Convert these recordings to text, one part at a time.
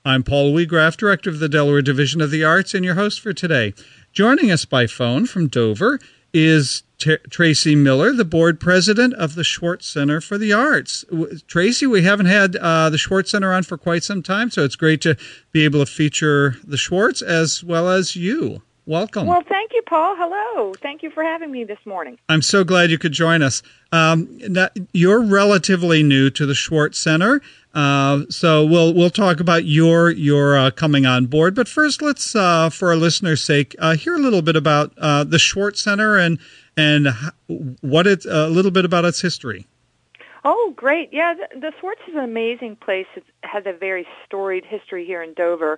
I'm Paul Weagraff, Director of the Delaware Division of the Arts, and your host for today. Joining us by phone from Dover is Tracy Miller, the board president of the Schwartz Center for the Arts. Tracy, we haven't had the Schwartz Center on for quite some time, so it's great to be able to feature the Schwartz as well as you. Welcome. Well, thank you, Paul. Hello. Thank you for having me this morning. I'm so glad you could join us. Now, you're relatively new to the Schwartz Center, so we'll talk about your coming on board. But first, let's, for our listeners' sake, hear a little bit about the Schwartz Center and what it's a little bit about its history. Oh, great! Yeah, the Schwartz is an amazing place. It has a very storied history here in Dover.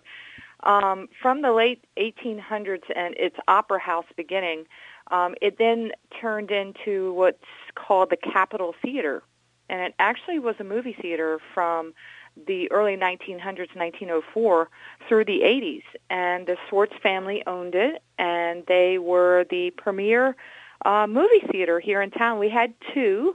From the late 1800s and its opera house beginning, it then turned into what's called the Capitol Theater. And it actually was a movie theater from the early 1900s, 1904, through the 80s. And the Schwartz family owned it, and they were the premier movie theater here in town. We had two.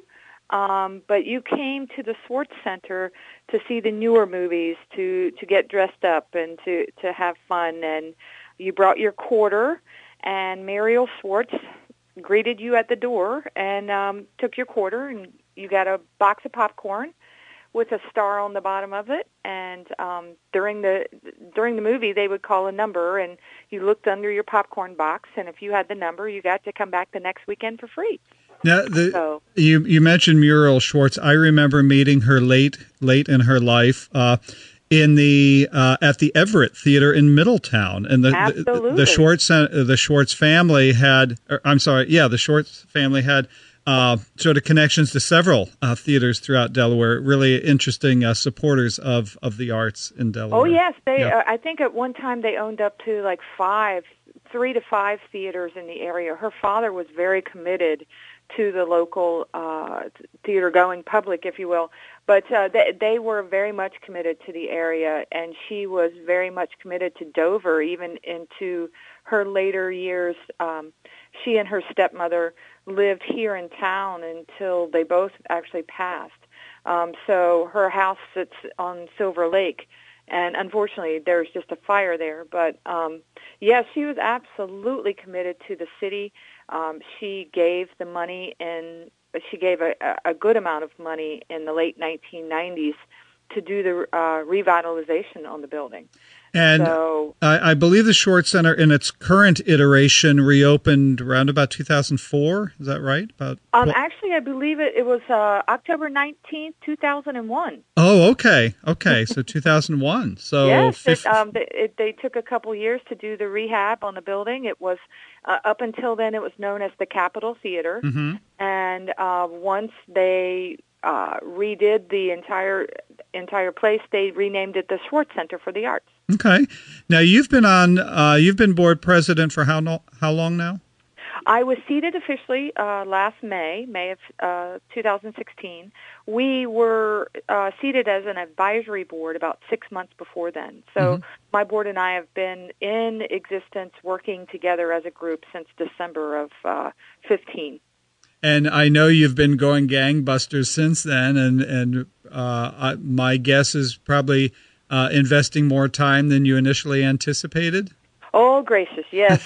But you came to the Schwartz Center to see the newer movies, to get dressed up and to have fun. And you brought your quarter, and Muriel Schwartz greeted you at the door and took your quarter, and you got a box of popcorn with a star on the bottom of it. And during the movie, they would call a number, and you looked under your popcorn box, and if you had the number, you got to come back the next weekend for free. Now, you mentioned Muriel Schwartz. I remember meeting her late in her life in the at the Everett Theater in Middletown, and the Schwartz family had. The Schwartz family had sort of connections to several theaters throughout Delaware. Really interesting supporters of the arts in Delaware. Oh yes, I think at one time they owned up to like 3 to 5 theaters in the area. Her father was very committed to the local theater-going public, if you will. But they were very much committed to the area, and she was very much committed to Dover, even into her later years. She and her stepmother lived here in town until they both actually passed. So her house sits on Silver Lake, and unfortunately there's just a fire there. But she was absolutely committed to the city. She gave the money, and she gave a good amount of money in the late 1990s to do the revitalization on the building. And so, I believe the Schwartz Center, in its current iteration, reopened around about 2004. Is that right? Actually, I believe it was October 19th, 2001. Oh, okay. So 2001. So yes, they took a couple years to do the rehab on the building. It was up until then, it was known as the Capitol Theater, mm-hmm. And once they redid the entire place, they renamed it the Schwartz Center for the Arts. Okay. Now you've been board president for how long now? I was seated officially last May of 2016. We were seated as an advisory board about 6 months before then. So mm-hmm. My board and I have been in existence working together as a group since December of 15. And I know you've been going gangbusters since then, and my guess is probably investing more time than you initially anticipated. Oh, gracious, yes.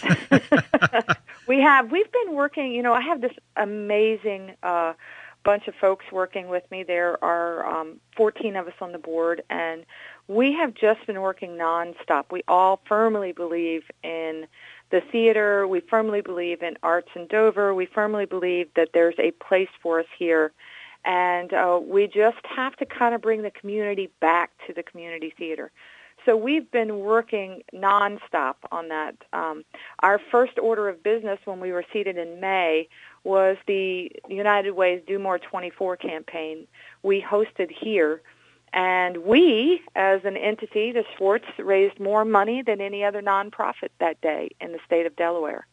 We've been working, I have this amazing bunch of folks working with me. There are 14 of us on the board, and we have just been working nonstop. We all firmly believe in the theater. We firmly believe in arts in Dover. We firmly believe that there's a place for us here. And we just have to kind of bring the community back to the community theater. So we've been working nonstop on that. Our first order of business when we were seated in May was the United Way's Do More 24 campaign. We hosted here. And we, as an entity, the Schwartz, raised more money than any other nonprofit that day in the state of Delaware.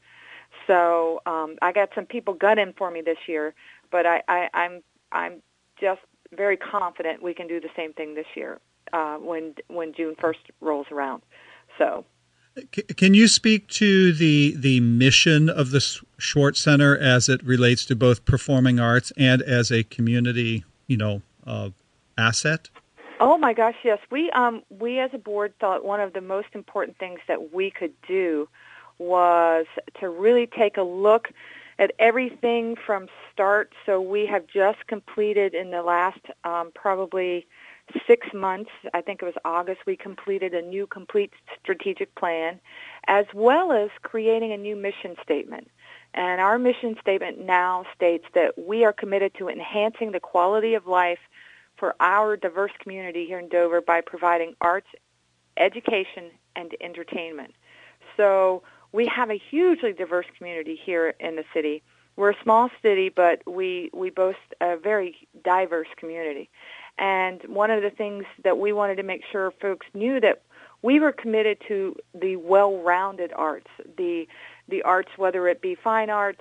So I got some people gunning for me this year, but I'm just very confident we can do the same thing this year when June 1st rolls around. So, can you speak to the mission of the Schwartz Center as it relates to both performing arts and as a community, asset? Oh my gosh, yes. We as a board thought one of the most important things that we could do was to really take a look at everything from start. So we have just completed in the last probably 6 months, I think it was August, we completed a new complete strategic plan, as well as creating a new mission statement. And our mission statement now states that we are committed to enhancing the quality of life for our diverse community here in Dover by providing arts, education, and entertainment. So we have a hugely diverse community here in the city. We're a small city, but we boast a very diverse community. And one of the things that we wanted to make sure folks knew that we were committed to the well-rounded arts, the arts, whether it be fine arts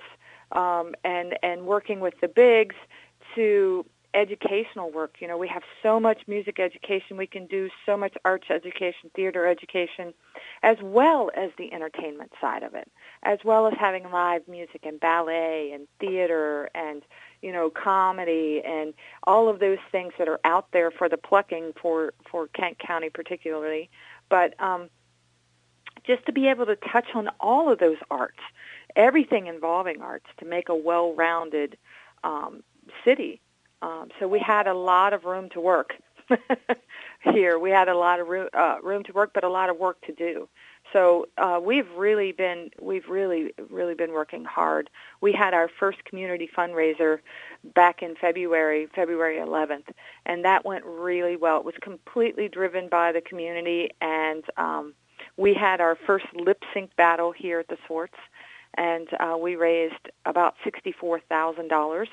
and working with the bigs, to educational work. You know, we have so much music education we can do, so much arts education, theater education, as well as the entertainment side of it, as well as having live music and ballet and theater and, you know, comedy and all of those things that are out there for the plucking for Kent County particularly. But just to be able to touch on all of those arts, everything involving arts, to make a well-rounded city. So we had a lot of room to work here. We had a lot of room to work, but a lot of work to do. So we've really been working hard. We had our first community fundraiser back in February 11th, and that went really well. It was completely driven by the community, and we had our first lip sync battle here at the Swartz, and we raised about $64,000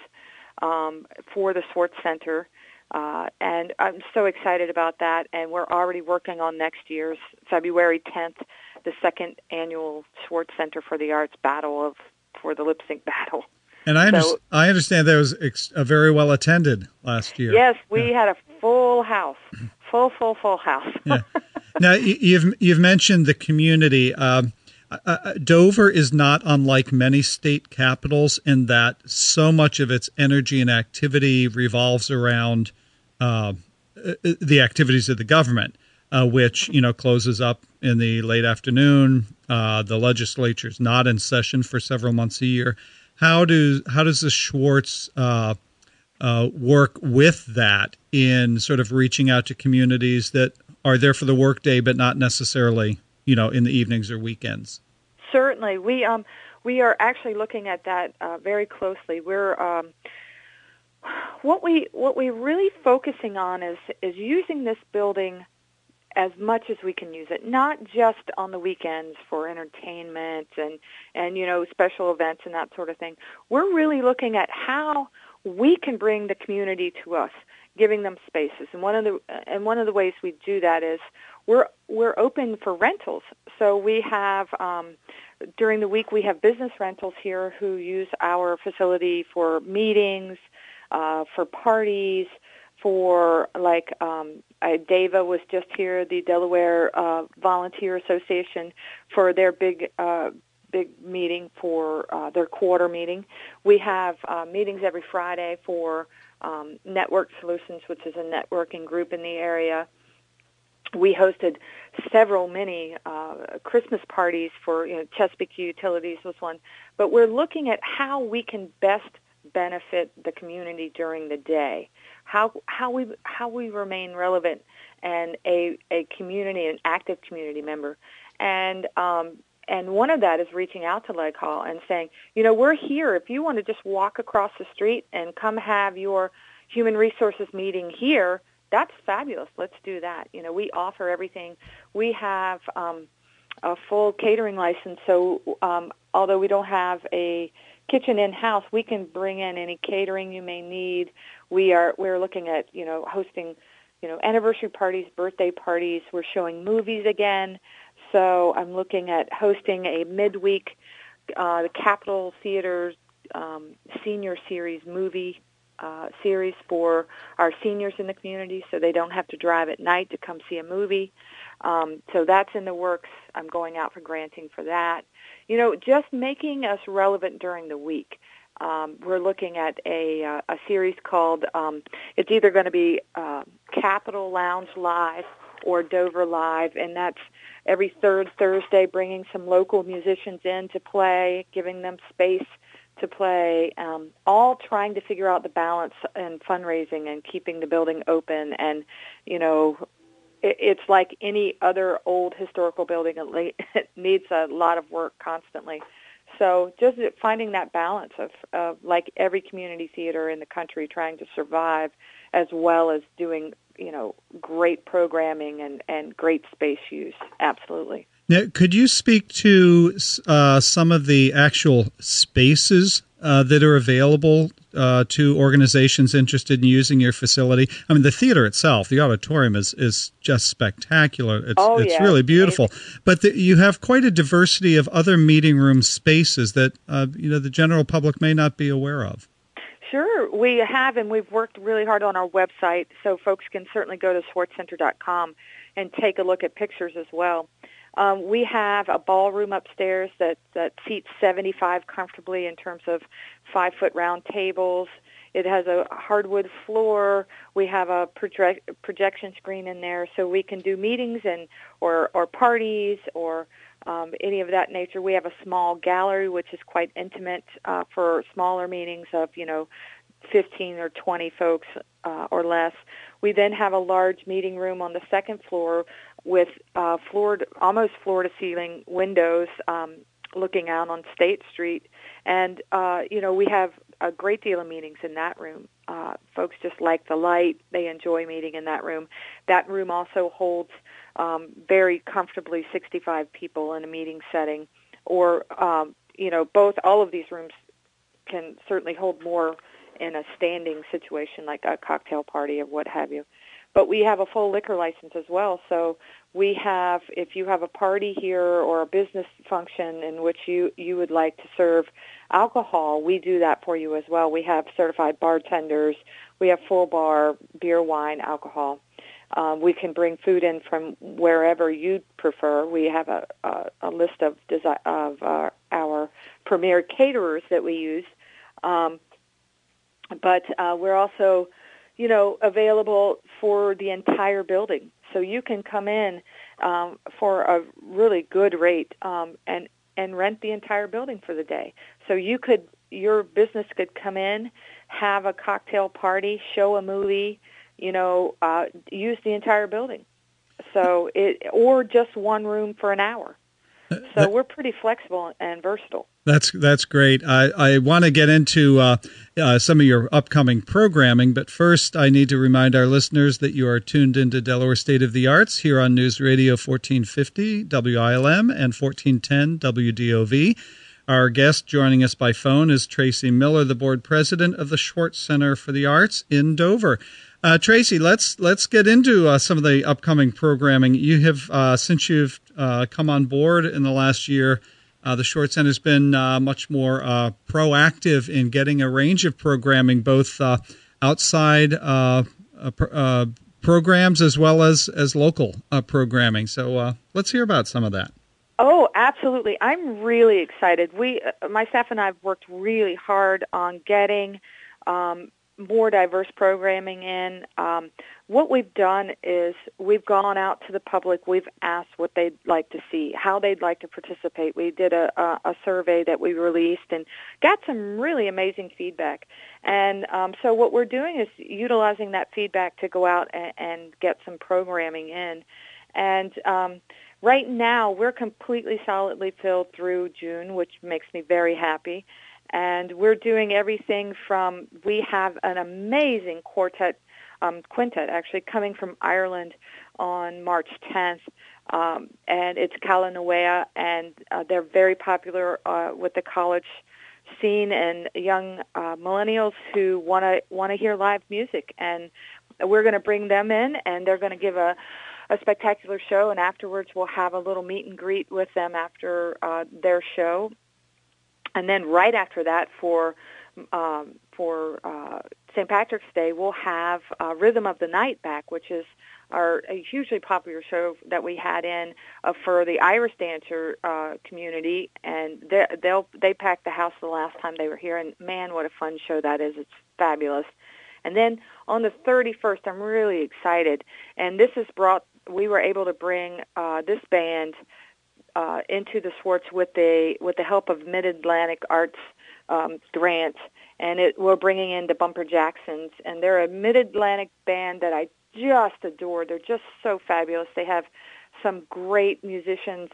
for the Swartz Center, and I'm so excited about that, and we're already working on next year's February 10th, the second annual Swartz Center for the Arts battle for the lip sync battle. And I understand that was very well attended last year. Yes, we had a full house, full house. Yeah. Now you've mentioned the community. Dover is not unlike many state capitals in that so much of its energy and activity revolves around the activities of the government, which, you know, closes up in the late afternoon. The legislature's not in session for several months a year. How does the Swartz work with that in sort of reaching out to communities that are there for the workday but not necessarily, you know, in the evenings or weekends? Certainly, we are actually looking at that very closely. We're what we're really focusing on is using this building as much as we can use it, not just on the weekends for entertainment and you know, special events and that sort of thing. We're really looking at how we can bring the community to us, giving them spaces. And one of the ways we do that is we're open for rentals. So we have during the week we have business rentals here who use our facility for meetings, for parties, for like DAVA was just here, the Delaware Volunteer Association, for their big meeting for their quarter meeting. We have meetings every Friday for Network Solutions, which is a networking group in the area. We hosted many Christmas parties for, you know, Chesapeake Utilities was one. But we're looking at how we can best benefit the community during the day, how we remain relevant and a community, an active community member. And one of that is reaching out to Leg Hall and saying, you know, we're here. If you want to just walk across the street and come have your human resources meeting here, that's fabulous. Let's do that. You know, we offer everything. We have a full catering license, so although we don't have a kitchen in-house, we can bring in any catering you may need. We're looking at, you know, hosting, you know, anniversary parties, birthday parties. We're showing movies again. So I'm looking at hosting a midweek the Capitol Theater's senior series movie series for our seniors in the community, so they don't have to drive at night to come see a movie. So that's in the works. I'm going out for granting for that. You know, just making us relevant during the week. We're looking at a series called, it's either going to be Capitol Lounge Live or Dover Live, and that's every third Thursday, bringing some local musicians in to play, giving them space to play, all trying to figure out the balance and fundraising and keeping the building open. And, it's like any other old historical building. It needs a lot of work constantly. So just finding that balance of like every community theater in the country trying to survive as well as doing, great programming and great space use. Absolutely. Now, could you speak to some of the actual spaces that are available to organizations interested in using your facility? I mean, the theater itself, the auditorium is just spectacular. It's really beautiful. Amazing. But you have quite a diversity of other meeting room spaces that the general public may not be aware of. Sure, we have, and we've worked really hard on our website, so folks can certainly go to schwartzcenter.com and take a look at pictures as well. We have a ballroom upstairs that seats 75 comfortably in terms of 5-foot round tables. It has a hardwood floor. We have a projection screen in there, so we can do meetings or parties or any of that nature. We have a small gallery, which is quite intimate for smaller meetings of 15 or 20 folks or less. We then have a large meeting room on the second floor with almost floor-to-ceiling windows looking out on State Street. And, we have a great deal of meetings in that room. Folks just like the light. They enjoy meeting in that room. That room also holds very comfortably 65 people in a meeting setting. Or, all of these rooms can certainly hold more in a standing situation like a cocktail party or what have you. But we have a full liquor license as well. So we have, if you have a party here or a business function in which you would like to serve alcohol, we do that for you as well. We have certified bartenders. We have full bar, beer, wine, alcohol. We can bring food in from wherever you prefer. We have a list of our premier caterers that we use. But we're also available for the entire building. So you can come in for a really good rate and rent the entire building for the day. So your business could come in, have a cocktail party, show a movie, use the entire building. So or just one room for an hour. So we're pretty flexible and versatile. That's great. I want to get into some of your upcoming programming, but first I need to remind our listeners that you are tuned into Delaware State of the Arts here on News Radio 1450 WILM and 1410 WDOV. Our guest joining us by phone is Tracy Miller, the board president of the Schwartz Center for the Arts in Dover. Tracy, let's get into some of the upcoming programming. You have, since you've come on board in the last year, the Schwartz Center has been much more proactive in getting a range of programming, both outside programs as well as local programming. So let's hear about some of that. Oh, absolutely. I'm really excited. My staff and I have worked really hard on getting more diverse programming in. What we've done is we've gone out to the public. We've asked what they'd like to see, how they'd like to participate. We did a survey that we released and got some really amazing feedback. And so what we're doing is utilizing that feedback to go out and get some programming in. And right now we're completely solidly filled through June, which makes me very happy. And we're doing everything from, we have an amazing quintet actually coming from Ireland on March 10th, and it's Kalanawea, and they're very popular with the college scene and young millennials who want to hear live music. And we're going to bring them in, and they're going to give a spectacular show, and afterwards we'll have a little meet and greet with them after their show. And then right after that, for St. Patrick's Day, we'll have Rhythm of the Night back, which is a hugely popular show that we had in for the Irish dancer community, and they packed the house the last time they were here, and man, what a fun show that is. It's fabulous. And then on the 31st, I'm really excited, and we were able to bring this band into the Swartz with the help of Mid-Atlantic Arts grant, and we're bringing in the Bumper Jacksons, and they're a Mid-Atlantic band that I just adore. They're just so fabulous. They have some great musicians.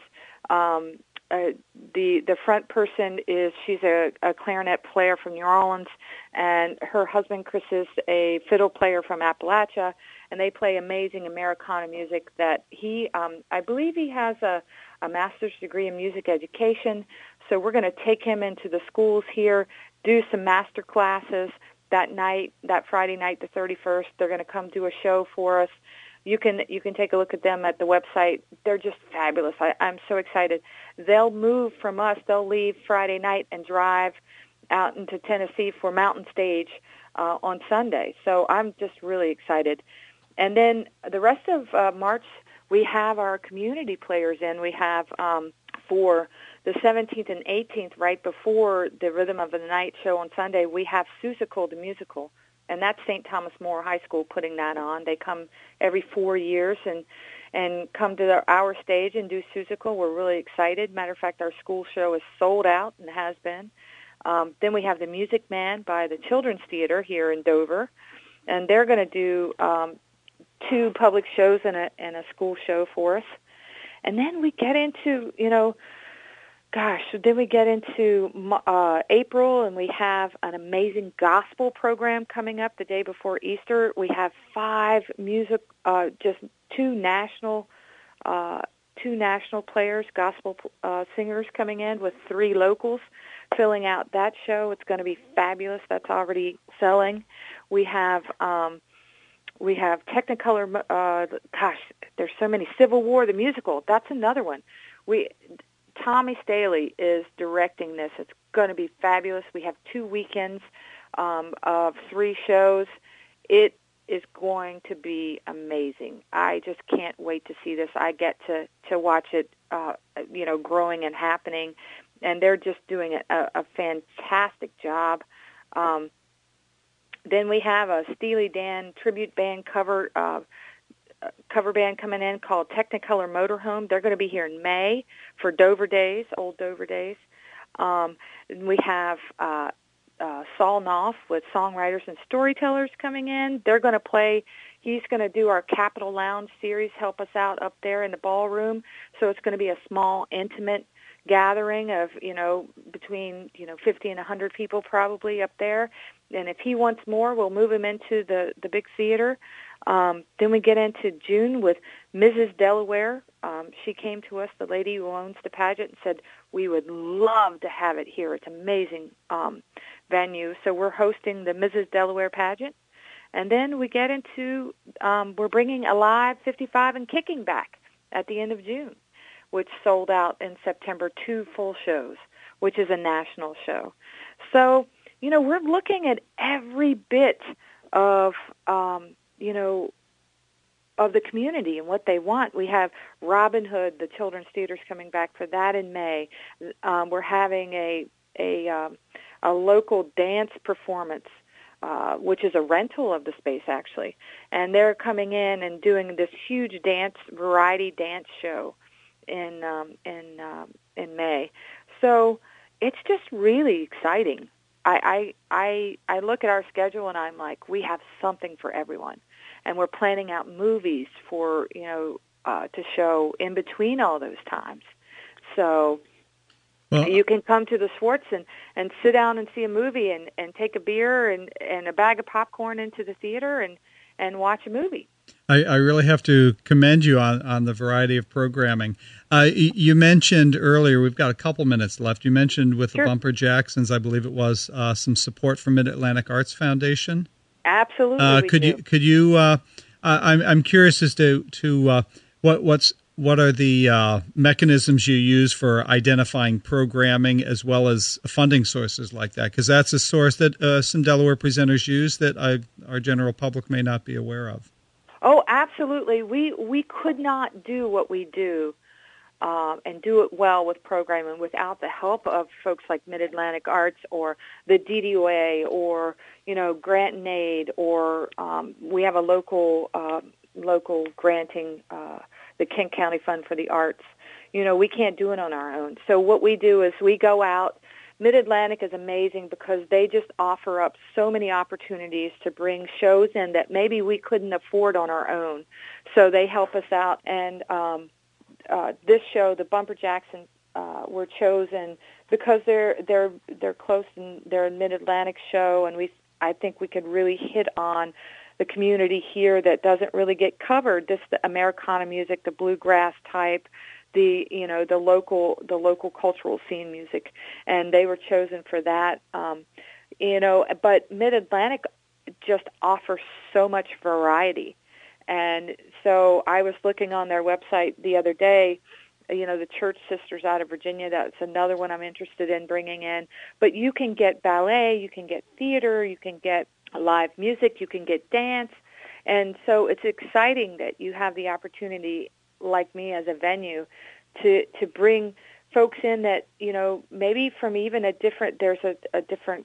The front person she's a clarinet player from New Orleans, and her husband Chris is a fiddle player from Appalachia, and they play amazing Americana music that I believe he has a master's degree in music education, so we're going to take him into the schools here, do some master classes that Friday night, the 31st. They're going to come do a show for us. You can take a look at them at the website. They're just fabulous. I'm so excited. They'll move from us. They'll leave Friday night and drive out into Tennessee for Mountain Stage on Sunday. So I'm just really excited. And then the rest of March, we have our community players in. We have for the 17th and 18th, right before the Rhythm of the Night show on Sunday, we have Seussical the Musical. And that's St. Thomas More High School putting that on. They come every 4 years and come to our stage and do Seussical. We're really excited. Matter of fact, our school show is sold out and has been. Then we have the Music Man by the Children's Theater here in Dover, and they're going to do 2 public shows and a school show for us. And then we get into, then we get into April, and we have an amazing gospel program coming up the day before Easter. We have 5 just 2 national players, gospel singers coming in with 3 locals filling out that show. It's going to be fabulous. That's already selling. We have Technicolor. There's so many. Civil War, the musical. That's another one. Tommy Staley is directing this. It's going to be fabulous. We have 2 weekends of 3 shows. It is going to be amazing. I just can't wait to see this. I get to watch it, growing and happening, and they're just doing a fantastic job. Then we have a Steely Dan tribute band cover band coming in called Technicolor Motorhome. They're going to be here in May for Dover Days, Old Dover Days. We have Saul Knopf with songwriters and storytellers coming in. They're going to play. He's going to do our Capitol Lounge series, help us out up there in the ballroom. So it's going to be a small, intimate gathering of, between, 50 and 100 people probably up there. And if he wants more, we'll move him into the big theater. Then we get into June with Mrs. Delaware. She came to us, the lady who owns the pageant, and said, we would love to have it here. It's an amazing venue. So we're hosting the Mrs. Delaware pageant. And then we get into, we're bringing Alive 55 and Kicking back at the end of June, which sold out in September, 2 full shows, which is a national show. So, we're looking at every bit of, of the community and what they want. We have Robin Hood, the Children's Theater's coming back for that in May. We're having a local dance performance, which is a rental of the space, actually. And they're coming in and doing this huge variety dance show in May. So it's just really exciting. I look at our schedule and I'm like, we have something for everyone, and we're planning out movies for to show in between all those times. So you can come to the Swartz and sit down and see a movie and take a beer and a bag of popcorn into the theater and watch a movie. I really have to commend you on the variety of programming. You mentioned earlier, we've got a couple minutes left, you mentioned with the Bumper Jacksons, I believe it was, some support from Mid-Atlantic Arts Foundation. Absolutely. Could you I'm curious as to what are the mechanisms you use for identifying programming as well as funding sources like that? Because that's a source that some Delaware presenters use that our general public may not be aware of. Oh, absolutely. We could not do what we do and do it well with programming without the help of folks like Mid-Atlantic Arts or the DDOA or, Grant and Aid, or we have a local granting, the Kent County Fund for the Arts. We can't do it on our own. So what we do is we go out. Mid-Atlantic is amazing because they just offer up so many opportunities to bring shows in that maybe we couldn't afford on our own. So they help us out, and this show, the Bumper Jacksons, were chosen because they're close and they're a Mid-Atlantic show, and I think we could really hit on the community here that doesn't really get covered. The Americana music, the bluegrass type, the local cultural scene music, and they were chosen for that. But Mid-Atlantic just offers so much variety. And so I was looking on their website the other day, the Church Sisters out of Virginia. That's another one I'm interested in bringing in. But you can get ballet, you can get theater, you can get live music, you can get dance. And so it's exciting that you have the opportunity, like me as a venue, to bring folks in that, maybe from even there's a different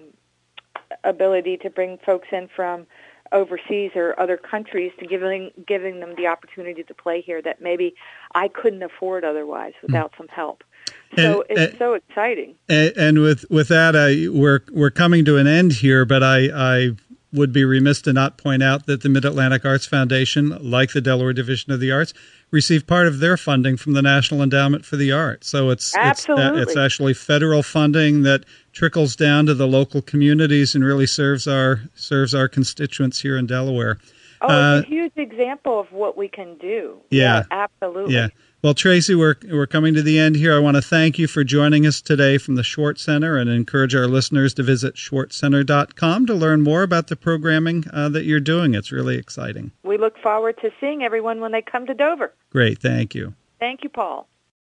ability to bring folks in from overseas or other countries, to giving them the opportunity to play here that maybe I couldn't afford otherwise without some help. So it's so exciting. And with that, we're coming to an end here, but I would be remiss to not point out that the Mid-Atlantic Arts Foundation, like the Delaware Division of the Arts, received part of their funding from the National Endowment for the Arts. So it's actually federal funding that trickles down to the local communities and really serves our constituents here in Delaware. Oh, it's a huge example of what we can do. Yeah, absolutely. Yeah. Well, Tracy, we're coming to the end here. I want to thank you for joining us today from the Schwartz Center and encourage our listeners to visit schwartzcenter.com to learn more about the programming that you're doing. It's really exciting. We look forward to seeing everyone when they come to Dover. Great. Thank you. Thank you, Paul.